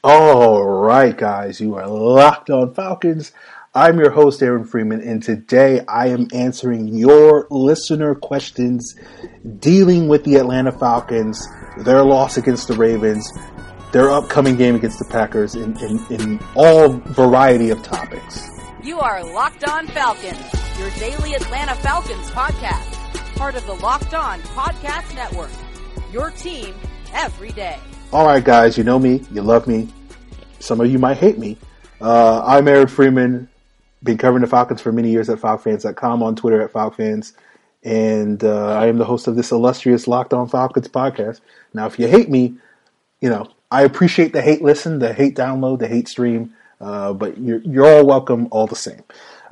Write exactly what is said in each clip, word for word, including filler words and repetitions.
All right, guys, you are locked on Falcons. I'm your host, Aaron Freeman, and today I am answering your listener questions dealing with the Atlanta Falcons, their loss against the Ravens, their upcoming game against the Packers, in, in, in all variety of topics. You are Locked On Falcons, your daily Atlanta Falcons podcast, part of the Locked On Podcast Network, your team every day. All right, guys, you know me, you love me. Some of you might hate me. Uh, I'm Aaron Freeman, been covering the Falcons for many years at Falcons Fans dot com, on Twitter at Falcons, and uh, I am the host of this illustrious Locked On Falcons podcast. Now, if you hate me, you know, I appreciate the hate listen, the hate download, the hate stream, uh, but you're, you're all welcome all the same.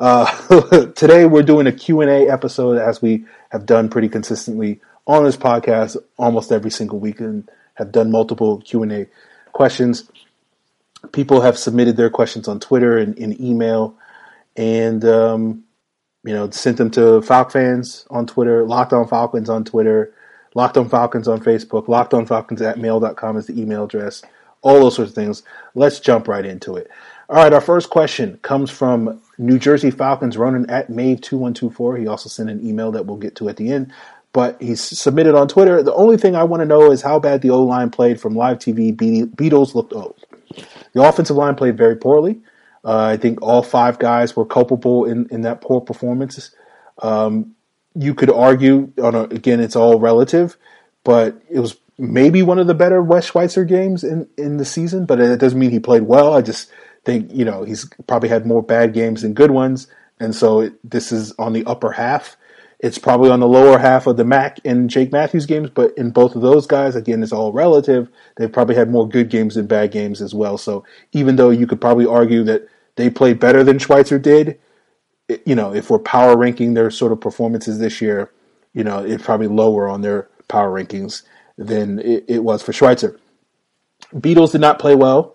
Uh, today we're doing a Q and A episode, as we have done pretty consistently on this podcast almost every single week, and have done multiple Q and A questions. People have submitted their questions on Twitter and in email, and um, you know, sent them to FalcFans on Twitter, Locked On Falcons on Twitter, Locked On Falcons on Facebook, Locked On Falcons at mail dot com is the email address, all those sorts of things. Let's jump right into it. All right, our first question comes from New Jersey Falcons Ronan at Mave two one two four. He also sent an email that we'll get to at the end, but he's submitted on Twitter. The only thing I want to know is how bad the O-line played from live T V. Be- Beatles looked old. The offensive line played very poorly. Uh, I think all five guys were culpable in, in that poor performance. Um, you could argue, on a, again, it's all relative, but it was maybe one of the better Wes Schweitzer games in, in the season, but it doesn't mean he played well. I just think, you know, he's probably had more bad games than good ones, and so it, this is on the upper half. It's probably on the lower half of the Mac and Jake Matthews games, but in both of those guys, again, it's all relative. They've probably had more good games than bad games as well. So even though you could probably argue that they played better than Schweitzer did, it, you know, if we're power ranking their sort of performances this year, you know, it's probably lower on their power rankings than it, it was for Schweitzer. Beatles did not play well.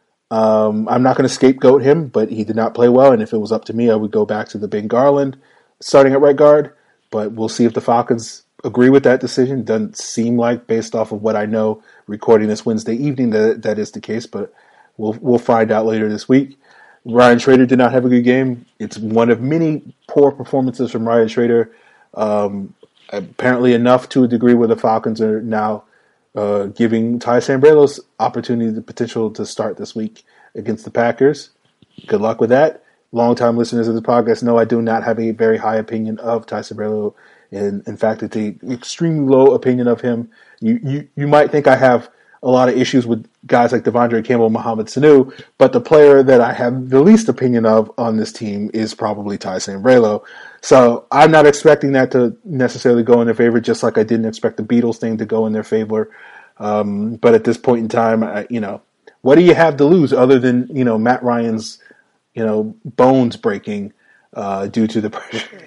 Um, I'm not going to scapegoat him, but he did not play well. And if it was up to me, I would go back to the Ben Garland starting at right guard. But we'll see if the Falcons agree with that decision. Doesn't seem like, based off of what I know, recording this Wednesday evening, that that is the case. But we'll we'll find out later this week. Ryan Schrader did not have a good game. It's one of many poor performances from Ryan Schrader. Um, apparently enough to a degree where the Falcons are now uh, giving Ty Sambrailo's opportunity, the potential to start this week against the Packers. Good luck with that. Longtime listeners of this podcast know I do not have a very high opinion of Ty Sambrailo. And in fact, it's an extremely low opinion of him. You, you you might think I have a lot of issues with guys like Devondre Campbell, Mohamed Sanu, but the player that I have the least opinion of on this team is probably Ty Sambrailo. So I'm not expecting that to necessarily go in their favor, just like I didn't expect the Beatles thing to go in their favor. Um, but at this point in time, I, you know, what do you have to lose other than, you know, Matt Ryan's, you know, bones breaking uh, due to the pressure?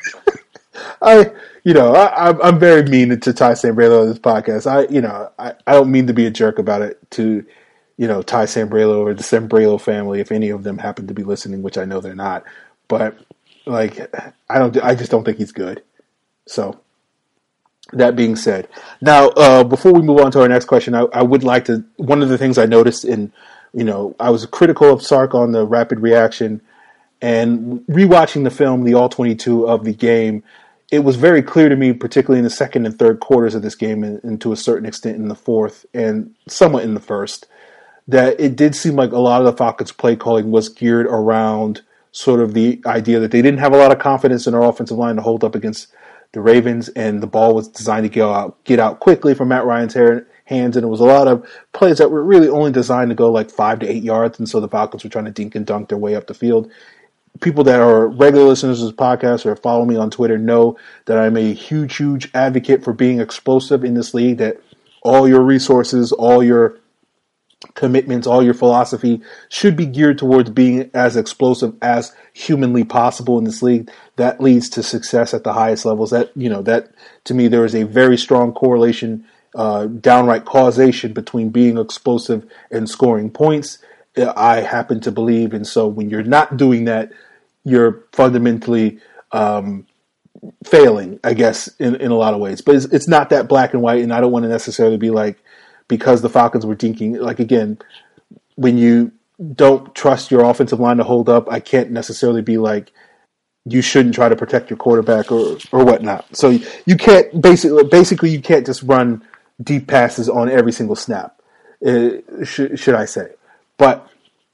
I, you know, I, I'm very mean to Ty Sambrailo on this podcast. I, you know, I, I don't mean to be a jerk about it to, you know, Ty Sambrailo or the Sambrailo family, if any of them happen to be listening, which I know they're not. But like, I don't, I just don't think he's good. So that being said, now uh, before we move on to our next question, I, I would like to. One of the things I noticed in, you know, I was critical of Sark on the rapid reaction, and rewatching the film, the all twenty-two of the game, it was very clear to me, particularly in the second and third quarters of this game, and, and to a certain extent in the fourth and somewhat in the first, that it did seem like a lot of the Falcons' play calling was geared around sort of the idea that they didn't have a lot of confidence in their offensive line to hold up against the Ravens, and the ball was designed to get out, get out quickly from Matt Ryan's hair, hands, and it was a lot of plays that were really only designed to go like five to eight yards, and so the Falcons were trying to dink and dunk their way up the field. People that are regular listeners to this podcast or follow me on Twitter know that I'm a huge, huge advocate for being explosive in this league, that all your resources, all your commitments, all your philosophy should be geared towards being as explosive as humanly possible in this league. That leads to success at the highest levels. That, you know, that to me, there is a very strong correlation, uh, downright causation between being explosive and scoring points. I happen to believe, and so when you're not doing that, you're fundamentally um, failing, I guess, in, in a lot of ways. But it's, it's not that black and white, and I don't want to necessarily be like, because the Falcons were dinking, like, again, when you don't trust your offensive line to hold up, I can't necessarily be like, you shouldn't try to protect your quarterback or, or whatnot. So you can't basically, basically you can't just run deep passes on every single snap, uh, should, should I say. But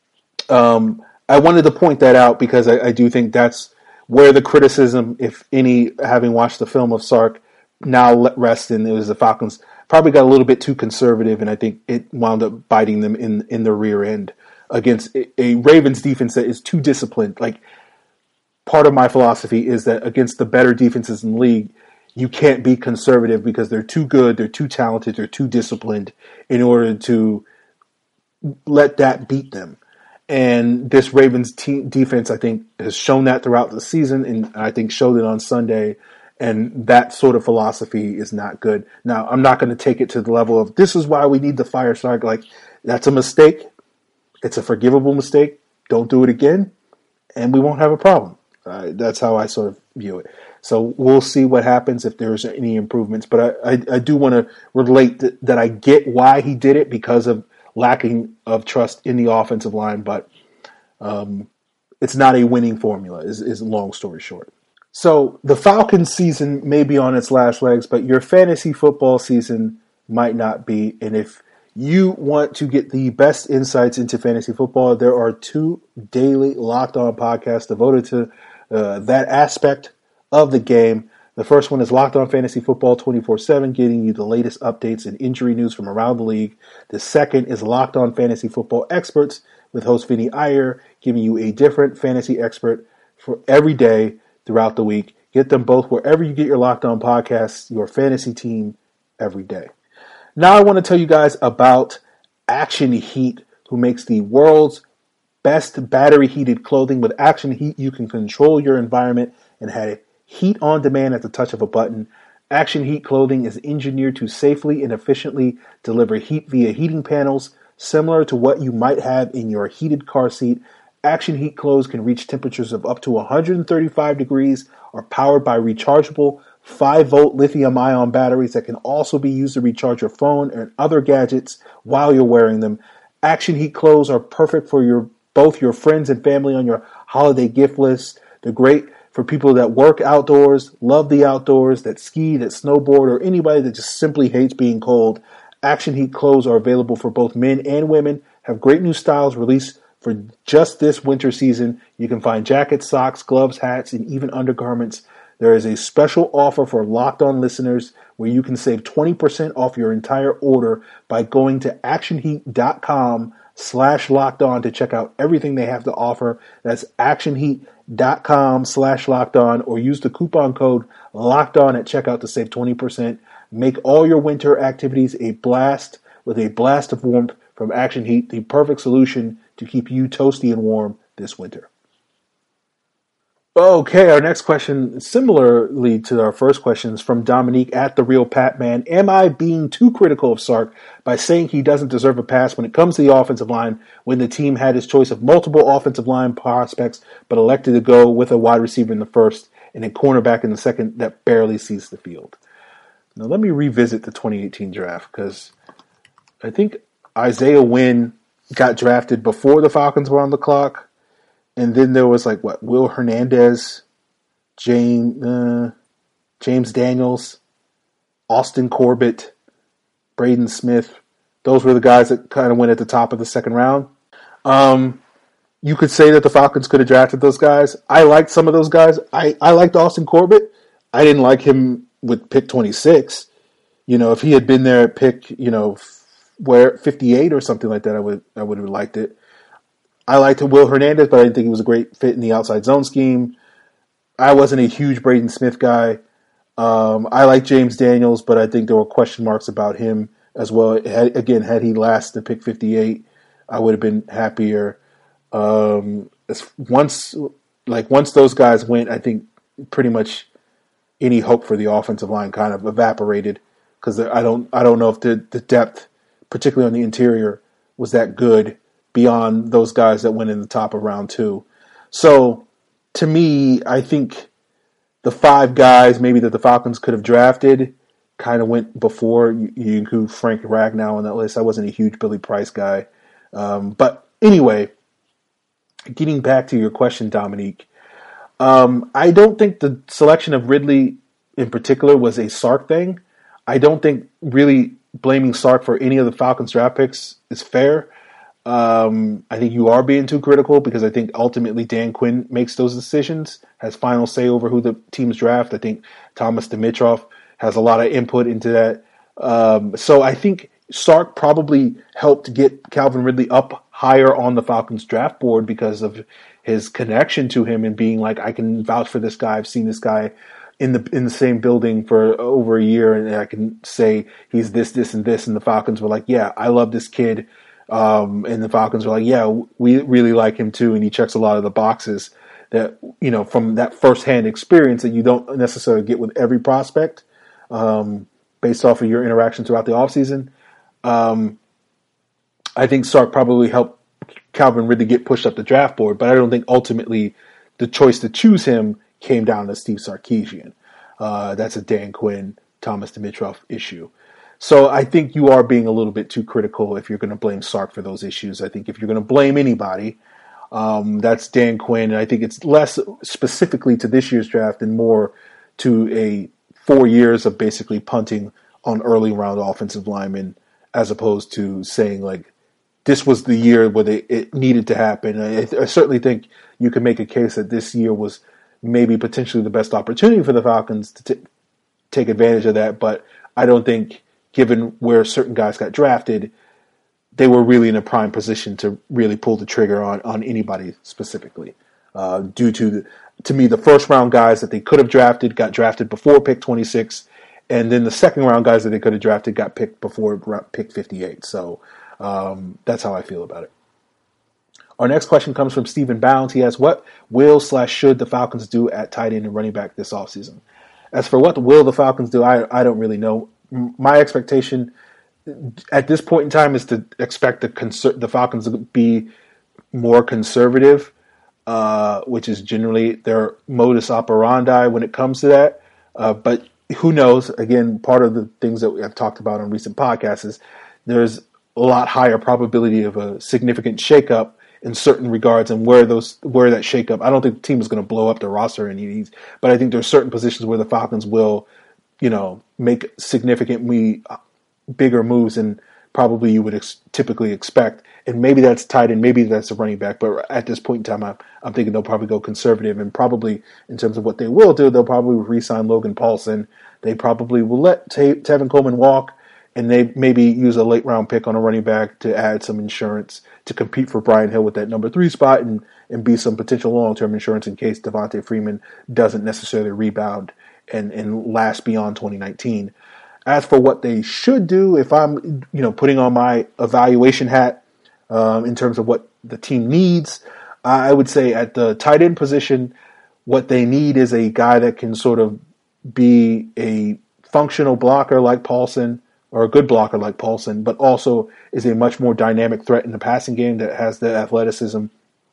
um, I wanted to point that out because I, I do think that's where the criticism, if any, having watched the film of Sark, now rests in. It was the Falcons probably got a little bit too conservative, and I think it wound up biting them in, in the rear end against a, a Ravens defense that is too disciplined. Like, part of my philosophy is that against the better defenses in the league, you can't be conservative because they're too good, they're too talented, they're too disciplined in order to let that beat them. And this Ravens team defense, I think, has shown that throughout the season, and I think showed it on Sunday. And that sort of philosophy is not good. Now, I'm not going to take it to the level of this is why we need the fire Sark. Like, that's a mistake. It's a forgivable mistake. Don't do it again, and we won't have a problem. Uh, that's how I sort of view it. So we'll see what happens if there's any improvements. But I, I, I do want to relate th- that I get why he did it because of lacking of trust in the offensive line. But um, it's not a winning formula, is, is long story short. So the Falcons season may be on its last legs, but your fantasy football season might not be. And if you want to get the best insights into fantasy football, there are two daily Locked On podcasts devoted to uh, that aspect of the game. The first one is Locked On Fantasy Football twenty-four seven, getting you the latest updates and injury news from around the league. The second is Locked On Fantasy Football Experts with host Vinny Iyer, giving you a different fantasy expert for every day throughout the week. Get them both wherever you get your Locked On podcasts, your fantasy team every day. Now I want to tell you guys about Action Heat, who makes the world's best battery-heated clothing. With Action Heat, you can control your environment and have heat on demand at the touch of a button. Action Heat clothing is engineered to safely and efficiently deliver heat via heating panels, similar to what you might have in your heated car seat. Action Heat clothes can reach temperatures of up to one hundred thirty-five degrees, are powered by rechargeable five volt lithium-ion batteries that can also be used to recharge your phone and other gadgets while you're wearing them. Action Heat clothes are perfect for your both your friends and family on your holiday gift list. They're great for people that work outdoors, love the outdoors, that ski, that snowboard, or anybody that just simply hates being cold. Action Heat clothes are available for both men and women, have great new styles released for just this winter season. You can find jackets, socks, gloves, hats, and even undergarments. There is a special offer for Locked On listeners where you can save twenty percent off your entire order by going to actionheat.com slash locked on to check out everything they have to offer. That's actionheat.com slash locked on, or use the coupon code locked on at checkout to save twenty percent. Make all your winter activities a blast with a blast of warmth from Action Heat, the perfect solution to keep you toasty and warm this winter. Okay, our next question, similarly to our first questions, from Dominique at The Real Pat Man. Am I being too critical of Sark by saying he doesn't deserve a pass when it comes to the offensive line when the team had his choice of multiple offensive line prospects but elected to go with a wide receiver in the first and a cornerback in the second that barely sees the field? Now let me revisit the twenty eighteen draft because I think Isaiah Wynn got drafted before the Falcons were on the clock. And then there was like, what, Will Hernandez, James, uh, James Daniels, Austin Corbett, Braden Smith. Those were the guys that kind of went at the top of the second round. Um, you could say that the Falcons could have drafted those guys. I liked some of those guys. I, I liked Austin Corbett. I didn't like him with pick twenty-six. You know, if he had been there at pick, you know, where fifty-eight or something like that, I would I would have liked it. I liked Will Hernandez, but I didn't think he was a great fit in the outside zone scheme. I wasn't a huge Braden Smith guy. Um, I like James Daniels, but I think there were question marks about him as well. Had, again, had he lasted pick fifty-eight, I would have been happier. Um, once, like once those guys went, I think pretty much any hope for the offensive line kind of evaporated because I don't, I don't know if the, the depth, particularly on the interior, was that good beyond those guys that went in the top of round two. So, to me, I think the five guys maybe that the Falcons could have drafted kind of went before. You, you include Frank Ragnow on that list. I wasn't a huge Billy Price guy. Um, but anyway, getting back to your question, Dominique, um, I don't think the selection of Ridley in particular was a Sark thing. I don't think really blaming Sark for any of the Falcons draft picks is fair. Um, I think you are being too critical because I think ultimately Dan Quinn makes those decisions, has final say over who the teams draft. I think Thomas Dimitroff has a lot of input into that. Um, so I think Sark probably helped get Calvin Ridley up higher on the Falcons draft board because of his connection to him and being like, I can vouch for this guy. I've seen this guy in the in the same building for over a year, and I can say he's this, this, and this. And the Falcons were like, yeah, I love this kid. Um, and the Falcons were like, yeah, we really like him too, and he checks a lot of the boxes that, you know, from that firsthand experience that you don't necessarily get with every prospect um, based off of your interaction throughout the offseason. Um, I think Sark probably helped Calvin Ridley get pushed up the draft board, but I don't think ultimately the choice to choose him came down to Steve Sarkisian. Uh, that's a Dan Quinn, Thomas Dimitroff issue. So I think you are being a little bit too critical if you're going to blame Sark for those issues. I think if you're going to blame anybody, um, that's Dan Quinn. And I think it's less specifically to this year's draft and more to a four years of basically punting on early round offensive linemen, as opposed to saying like this was the year where they, it needed to happen. I, I certainly think you can make a case that this year was maybe potentially the best opportunity for the Falcons to t- take advantage of that. But I don't think, given where certain guys got drafted, they were really in a prime position to really pull the trigger on, on anybody specifically. Uh, due to, the, to me, the first round guys that they could have drafted got drafted before pick twenty-six, and then the second round guys that they could have drafted got picked before pick fifty-eight. So um, that's how I feel about it. Our next question comes from Stephen Bounds. He asks, what will slash should the Falcons do at tight end and running back this offseason? As for what will the Falcons do, I, I don't really know. My expectation at this point in time is to expect the conser- the Falcons to be more conservative, uh, which is generally their modus operandi when it comes to that. Uh, but who knows? Again, part of the things that I've talked about on recent podcasts is there's a lot higher probability of a significant shakeup in certain regards, and where those where that shakeup. I don't think the team is going to blow up the roster in any, but I think there's certain positions where the Falcons will, you know, make significantly bigger moves than probably you would ex- typically expect. And maybe that's tight end, maybe that's a running back. But at this point in time, I'm, I'm thinking they'll probably go conservative. And probably in terms of what they will do, they'll probably re-sign Logan Paulson. They probably will let Te- Tevin Coleman walk, and they maybe use a late-round pick on a running back to add some insurance to compete for Brian Hill with that number three spot and, and be some potential long-term insurance in case Devontae Freeman doesn't necessarily rebound and, and last beyond twenty nineteen. As for what they should do, if I'm, you know, putting on my evaluation hat um, in terms of what the team needs, I would say at the tight end position, what they need is a guy that can sort of be a functional blocker like Paulson, or a good blocker like Paulson, but also is a much more dynamic threat in the passing game that has the athleticism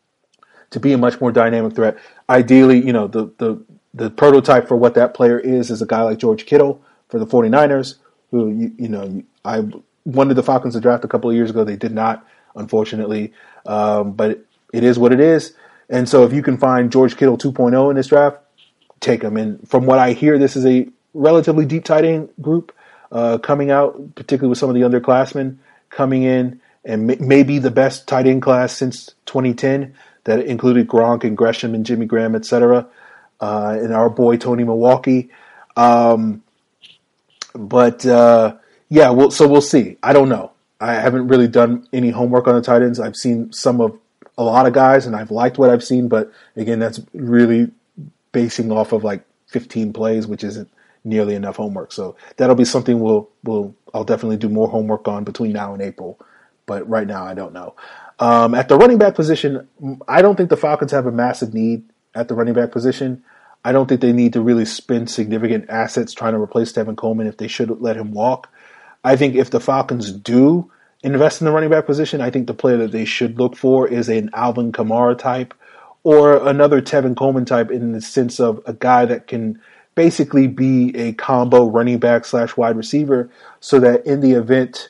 to be a much more dynamic threat. Ideally, you know, the the the prototype for what that player is is a guy like George Kittle for the 49ers, who, you, you know, I wanted the Falcons to draft a couple of years ago. They did not, unfortunately, um, but it is what it is. And so if you can find George Kittle two point oh in this draft, take him. And from what I hear, this is a relatively deep tight end group uh, coming out, particularly with some of the underclassmen coming in, and may, maybe the best tight end class since twenty ten that included Gronk and Gresham and Jimmy Graham, et cetera, uh, and our boy Tony Milwaukee. Um, but, uh, yeah, we'll, so we'll see. I don't know. I haven't really done any homework on the tight ends. I've seen some of a lot of guys, and I've liked what I've seen, but, again, that's really basing off of, like, fifteen plays, which isn't nearly enough homework. So that'll be something we'll, we'll I'll definitely do more homework on between now and April. But right now, I don't know. Um, at the running back position, I don't think the Falcons have a massive need at the running back position. I don't think they need to really spend significant assets trying to replace Tevin Coleman if they should let him walk. I think if the Falcons do invest in the running back position, I think the player that they should look for is an Alvin Kamara type or another Tevin Coleman type, in the sense of a guy that can basically be a combo running back slash wide receiver, so that in the event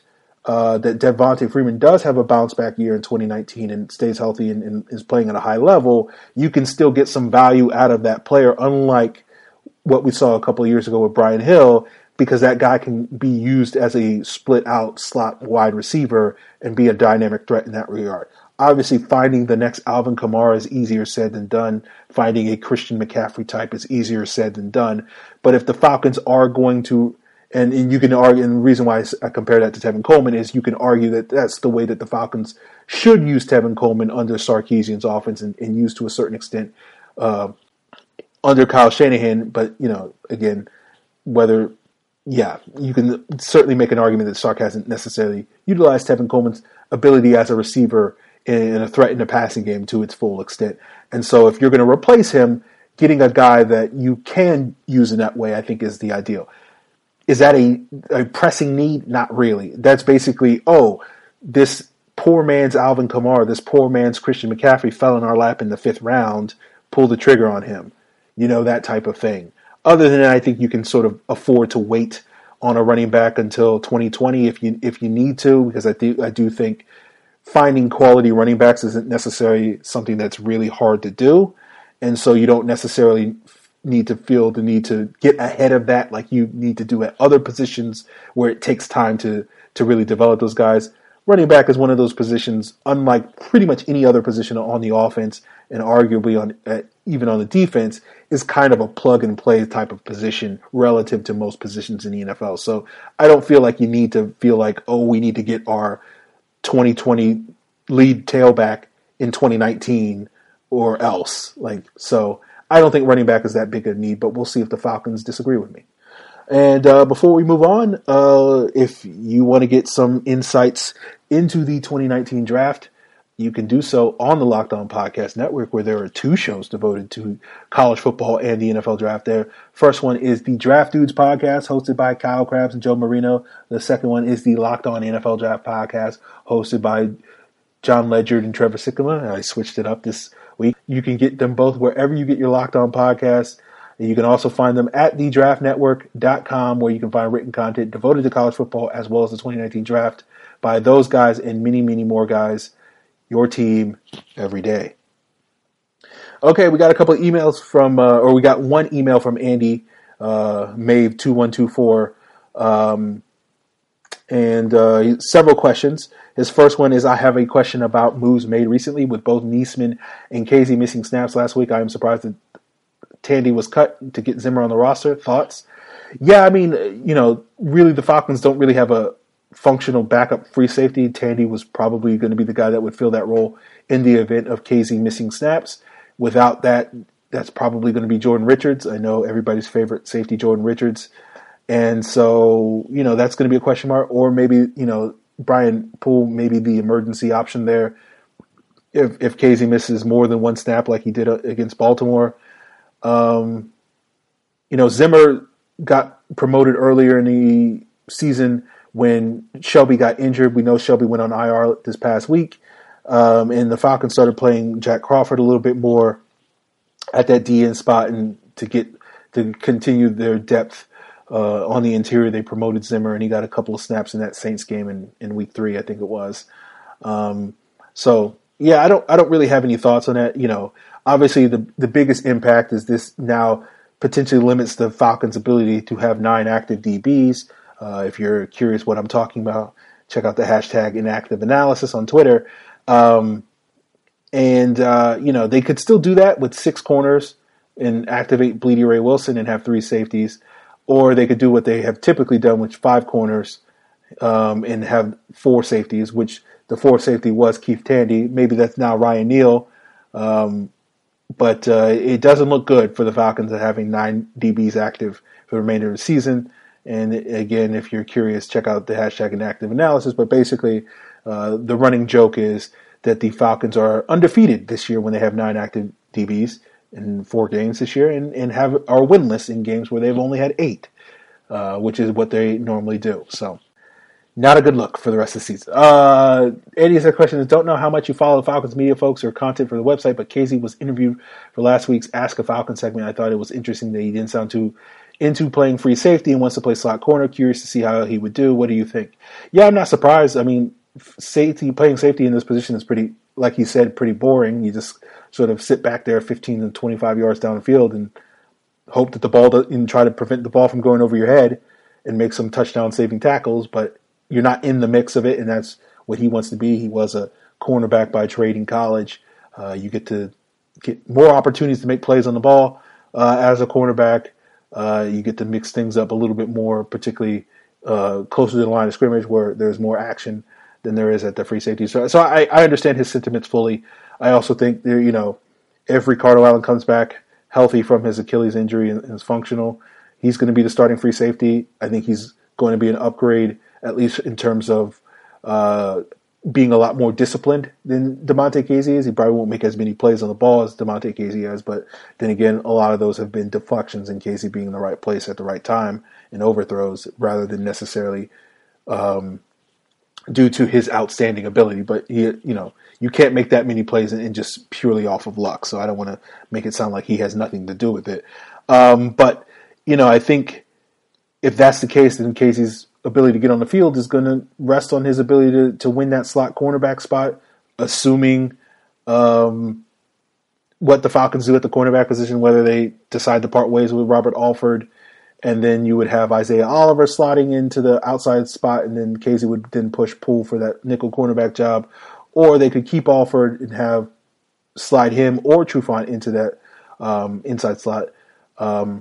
uh, that Devontae Freeman does have a bounce back year in twenty nineteen and stays healthy and, and is playing at a high level, you can still get some value out of that player, unlike what we saw a couple of years ago with Brian Hill, because that guy can be used as a split out slot wide receiver and be a dynamic threat in that regard. Obviously, finding the next Alvin Kamara is easier said than done. Finding a Christian McCaffrey type is easier said than done. But if the Falcons are going to, and, and you can argue, and the reason why I compare that to Tevin Coleman is you can argue that that's the way that the Falcons should use Tevin Coleman under Sarkisian's offense and, and use to a certain extent uh, under Kyle Shanahan. But, you know, again, whether, yeah, you can certainly make an argument that Sark hasn't necessarily utilized Tevin Coleman's ability as a receiver in a threat in the passing game to its full extent. And so if you're going to replace him, getting a guy that you can use in that way, I think is the ideal. Is that a, a pressing need? Not really. That's basically, oh, this poor man's Alvin Kamara, this poor man's Christian McCaffrey fell in our lap in the fifth round, pull the trigger on him. You know, that type of thing. Other than that, I think you can sort of afford to wait on a running back until twenty twenty if you if you need to, because I do, I do think finding quality running backs isn't necessarily something that's really hard to do. And so you don't necessarily need to feel the need to get ahead of that like you need to do at other positions where it takes time to, to really develop those guys. Running back is one of those positions, unlike pretty much any other position on the offense and arguably on uh, even on the defense, is kind of a plug-and-play type of position relative to most positions in the N F L. So I don't feel like you need to feel like, oh, we need to get our twenty twenty lead tailback in twenty nineteen or else. Like, so I don't think running back is that big a need, but we'll see if the Falcons disagree with me. And uh, before we move on, uh, if you want to get some insights into the twenty nineteen draft, you can do so on the Locked On Podcast Network, where there are two shows devoted to college football and the N F L draft there. First one is the Draft Dudes podcast, hosted by Kyle Krabs and Joe Marino. The second one is the Locked On N F L Draft podcast, hosted by John Ledger and Trevor Sikkema. I switched it up this week. You can get them both wherever you get your Locked On podcasts. You can also find them at the draft network dot com, where you can find written content devoted to college football as well as the twenty nineteen draft by those guys and many, many more guys. Your team every day. Okay, we got a couple of emails from, uh, or we got one email from Andy, uh, Mave two one two four, um, and uh, several questions. His first one is, I have a question about moves made recently with both Neesman and Casey missing snaps last week. I am surprised that Tandy was cut to get Zimmer on the roster. Thoughts? Yeah, I mean, you know, really the Falcons don't really have a functional backup free safety. Tandy was probably going to be the guy that would fill that role in the event of Casey missing snaps. Without that, that's probably going to be Jordan Richards. I know everybody's favorite safety, Jordan Richards. And so, you know, that's going to be a question mark. Or maybe, you know, Brian Poole may be the emergency option there if if Casey misses more than one snap like he did against Baltimore. Um, you know, Zimmer got promoted earlier in the season when Shelby got injured. We know Shelby went on I R this past week, um, and the Falcons started playing Jack Crawford a little bit more at that D N spot, and to get to continue their depth uh, on the interior, they promoted Zimmer, and he got a couple of snaps in that Saints game in, in week three, I think it was. Um, so yeah, I don't I don't really have any thoughts on that. You know, obviously the the biggest impact is this now potentially limits the Falcons' ability to have nine active D Bs. Uh, if you're curious what I'm talking about, check out the hashtag inactive analysis on Twitter. Um, and, uh, you know, they could still do that with six corners and activate Bleedy Ray Wilson and have three safeties. Or they could do what they have typically done, with five corners um, and have four safeties, which the fourth safety was Keith Tandy. Maybe that's now Ryan Neal. Um, but uh, it doesn't look good for the Falcons at having nine D Bs active for the remainder of the season. And again, if you're curious, check out the hashtag inactive analysis. But basically, uh, the running joke is that the Falcons are undefeated this year when they have nine active D Bs in four games this year, and, and have are winless in games where they've only had eight, uh, which is what they normally do. So, not a good look for the rest of the season. Uh, Eddie's question is, don't know how much you follow the Falcons media folks or content for the website, but Casey was interviewed for last week's Ask a Falcon segment. I thought it was interesting that he didn't sound too into playing free safety and wants to play slot corner. Curious to see how he would do. What do you think? Yeah, I'm not surprised. I mean, safety playing safety in this position is pretty, like he said, pretty boring. You just sort of sit back there fifteen to twenty-five yards down the field and hope that the ball does, and try to prevent the ball from going over your head and make some touchdown saving tackles, but you're not in the mix of it, and that's what he wants to be. He was a cornerback by trade in college. Uh, you get to get more opportunities to make plays on the ball uh, as a cornerback. Uh, you get to mix things up a little bit more, particularly uh, closer to the line of scrimmage where there's more action than there is at the free safety. So, so I, I understand his sentiments fully. I also think there, you know, if Ricardo Allen comes back healthy from his Achilles injury and, and is functional, he's going to be the starting free safety. I think he's going to be an upgrade, at least in terms of uh, being a lot more disciplined than Damontae Kazee is. He probably won't make as many plays on the ball as Damontae Kazee has, but then again, a lot of those have been deflections and Kazee being in the right place at the right time and overthrows rather than necessarily um, due to his outstanding ability. But he, you know, you can't make that many plays and, and just purely off of luck. So I don't want to make it sound like he has nothing to do with it. Um, but you know, I think if that's the case, then Kazee's ability to get on the field is going to rest on his ability to, to win that slot cornerback spot, assuming um, what the Falcons do at the cornerback position, whether they decide to part ways with Robert Alford, and then you would have Isaiah Oliver slotting into the outside spot, and then Kazee would then push Poole for that nickel cornerback job, or they could keep Alford and have slide him or Trufant into that um, inside slot um,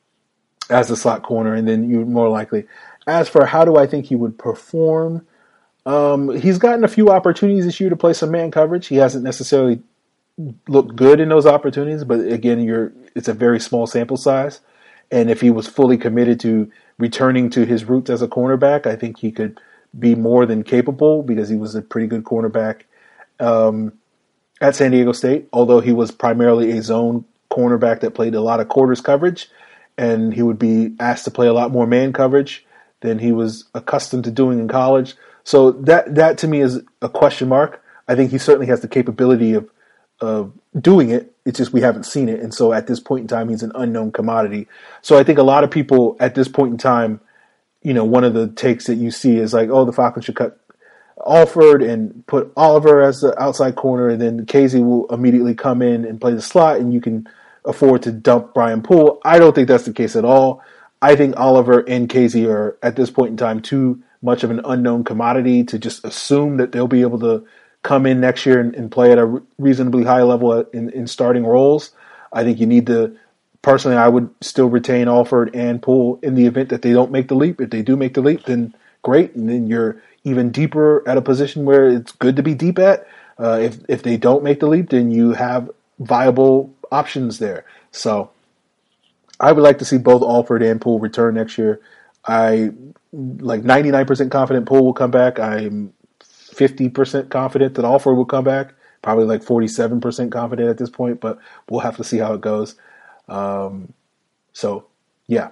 as the slot corner, and then you're more likely. As for how do I think he would perform, um, he's gotten a few opportunities this year to play some man coverage. He hasn't necessarily looked good in those opportunities, but again, you're it's a very small sample size. And if he was fully committed to returning to his roots as a cornerback, I think he could be more than capable because he was a pretty good cornerback um, at San Diego State, although he was primarily a zone cornerback that played a lot of quarters coverage, and he would be asked to play a lot more man coverage than he was accustomed to doing in college. So that that to me is a question mark. I think he certainly has the capability of of doing it. It's just we haven't seen it. And so at this point in time, he's an unknown commodity. So I think a lot of people at this point in time, you know, one of the takes that you see is like, oh, the Falcons should cut Alford and put Oliver as the outside corner, and then Kazee will immediately come in and play the slot, and you can afford to dump Brian Poole. I don't think that's the case at all. I think Oliver and Kazee are, at this point in time, too much of an unknown commodity to just assume that they'll be able to come in next year and, and play at a reasonably high level in, in starting roles. I think you need to, personally, I would still retain Alford and Poole in the event that they don't make the leap. If they do make the leap, then great, and then you're even deeper at a position where it's good to be deep at. Uh, if if they don't make the leap, then you have viable options there. So I would like to see both Alford and Poole return next year. I like ninety-nine percent confident Poole will come back. I'm fifty percent confident that Alford will come back. Probably like forty-seven percent confident at this point, but we'll have to see how it goes. Um, so, yeah.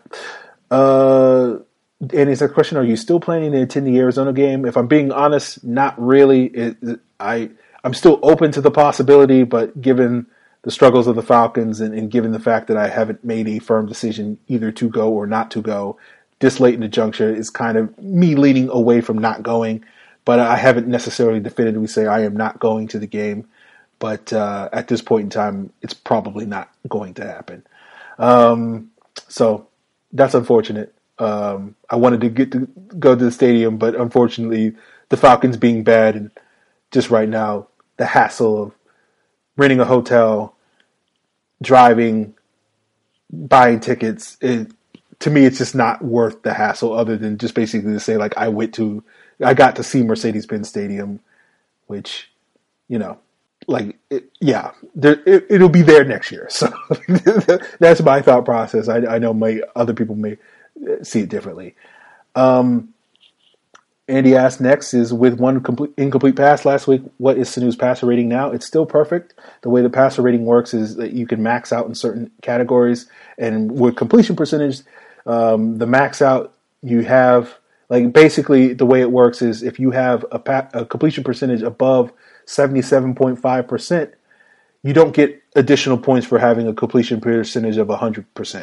Uh, and it's a question, are you still planning to attend the Arizona game? If I'm being honest, not really. It, it, I, I'm still open to the possibility, but given the struggles of the Falcons and, and given the fact that I haven't made a firm decision either to go or not to go, this late in the juncture is kind of me leaning away from not going. But I haven't necessarily definitively say I am not going to the game. But uh, at this point in time, it's probably not going to happen. Um, so that's unfortunate. Um, I wanted to get to go to the stadium, but unfortunately, the Falcons being bad and just right now, the hassle of renting a hotel, driving, buying tickets, it, to me, it's just not worth the hassle other than just basically to say, like, I went to, I got to see Mercedes-Benz Stadium, which, you know, like, it, yeah, there, it, it'll be there next year. So that's my thought process. I, I know my other people may see it differently. Um, Andy asked next is, with one complete, incomplete pass last week, what is Sanu's passer rating now? It's still perfect. The way the passer rating works is that you can max out in certain categories. And with completion percentage, um, the max out you have, like basically the way it works is if you have a, pa- a completion percentage above seventy-seven point five percent, you don't get additional points for having a completion percentage of one hundred percent.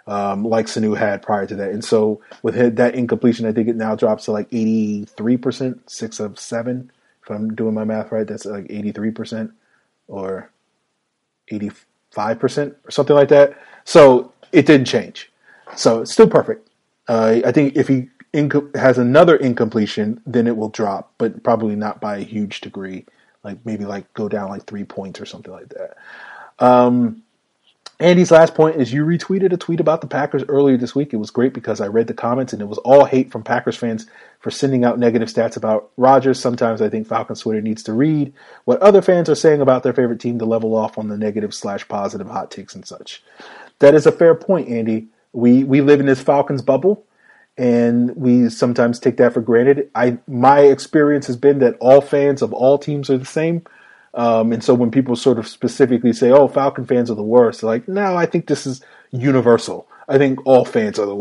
um, like Sanu had prior to that. And so with that incompletion, I think it now drops to like eighty-three percent, six of seven. If I'm doing my math right, that's like eighty-three percent or eighty-five percent or something like that. So it didn't change. So it's still perfect. Uh, I think if he inco- has another incompletion, then it will drop, but probably not by a huge degree. Like maybe like go down like three points or something like that. Um, Andy's last point is you retweeted a tweet about the Packers earlier this week. It was great because I read the comments and it was all hate from Packers fans for sending out negative stats about Rodgers. Sometimes I think Falcons Twitter needs to read what other fans are saying about their favorite team to level off on the negative slash positive hot takes and such. That is a fair point, Andy. We we live in this Falcons bubble and we sometimes take that for granted. I my experience has been that all fans of all teams are the same. Um, and so when people sort of specifically say, oh, Falcon fans are the worst, they're like, no, I think this is universal. I think all fans are the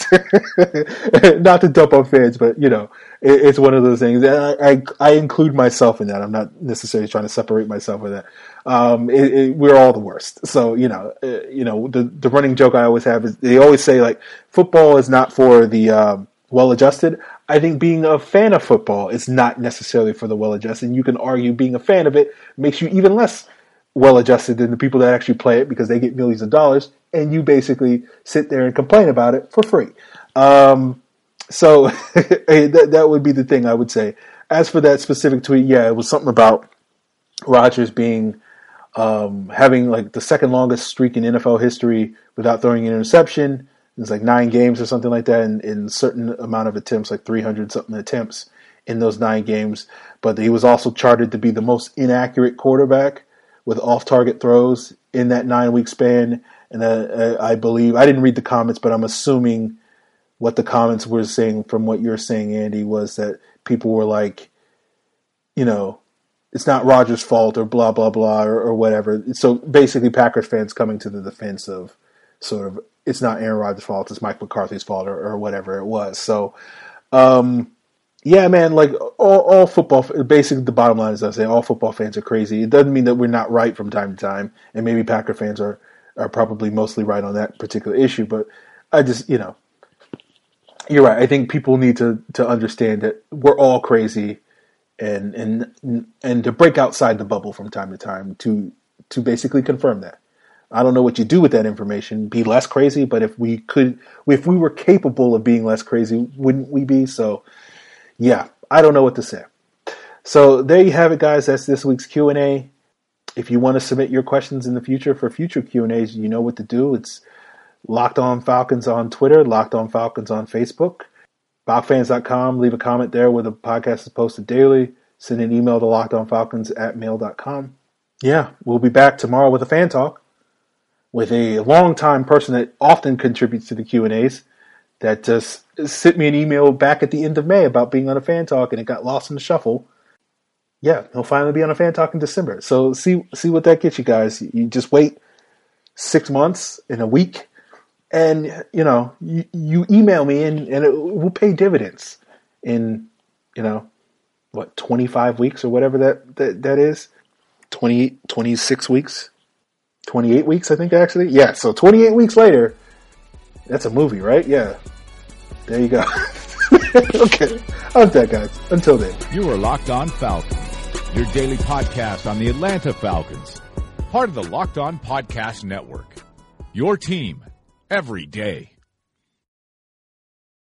worst. Not to dump on fans, but, you know, it, it's one of those things. I, I, I include myself in that. I'm not necessarily trying to separate myself with that. Um, it, it, we're all the worst. So, you know, uh, you know, the, the running joke I always have is they always say, like, football is not for the um, well-adjusted. I think being a fan of football is not necessarily for the well-adjusted. And you can argue being a fan of it makes you even less well-adjusted than the people that actually play it because they get millions of dollars and you basically sit there and complain about it for free. Um, so that, that would be the thing I would say. As for that specific tweet, yeah, it was something about Rodgers being um, having like the second longest streak in N F L history without throwing an interception. It's like nine games or something like that in, in a certain amount of attempts, like three hundred something attempts in those nine games. But he was also charted to be the most inaccurate quarterback with off-target throws in that nine-week span. And uh, I believe, I didn't read the comments, but I'm assuming what the comments were saying from what you're saying, Andy, was that people were like, you know, it's not Rodgers' fault or blah, blah, blah, or, or whatever. So basically Packers fans coming to the defense of sort of, it's not Aaron Rodgers' fault, it's Mike McCarthy's fault, or, or whatever it was. So, um, yeah, man, like all, all football, basically the bottom line is I say all football fans are crazy. It doesn't mean that we're not right from time to time, and maybe Packer fans are, are probably mostly right on that particular issue, but I just, you know, you're right. I think people need to, to understand that we're all crazy and, and, and to break outside the bubble from time to time to, to basically confirm that. I don't know what you do with that information. Be less crazy, but if we could, if we were capable of being less crazy, wouldn't we be? So, yeah, I don't know what to say. So there you have it, guys. That's this week's Q and A. If you want to submit your questions in the future for future Q and A's, you know what to do. It's Locked On Falcons on Twitter, Locked On Falcons on Facebook, Falcons Fans dot com. Leave a comment there where the podcast is posted daily. Send an email to lockedonfalcons at mail dot com. Yeah, we'll be back tomorrow with a fan talk with a longtime person that often contributes to the Q and A's that just sent me an email back at the end of May about being on a fan talk, and it got lost in the shuffle. Yeah, he'll finally be on a fan talk in December. So see see what that gets you guys. You just wait six months and a week, and you know you, you email me, and, and it will pay dividends in you know what twenty-five weeks or whatever that that, that is. twenty, twenty-six weeks. twenty-eight weeks, I think, actually. Yeah, so twenty-eight weeks later, that's a movie, right? Yeah. There you go. Okay. I'm that, guys. Until then. You are Locked On Falcons, your daily podcast on the Atlanta Falcons. Part of the Locked On Podcast Network. Your team every day.